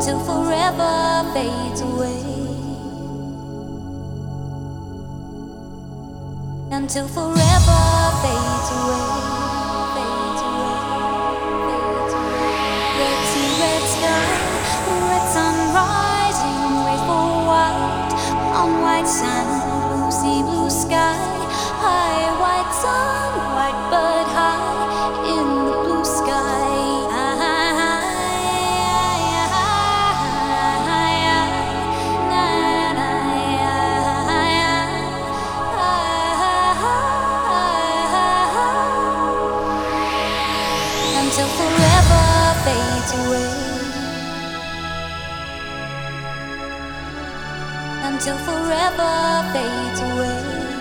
until forever fades away, until forever fades away, fades away, fades away. Red sky, red sun rising, grateful white on white sand, blue sea, blue sky, high white sun, white but high in the blue sky. Until forever fades away, until forever fades away,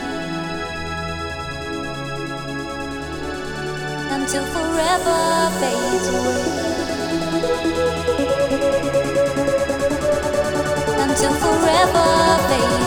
until forever fades away, until forever fades away.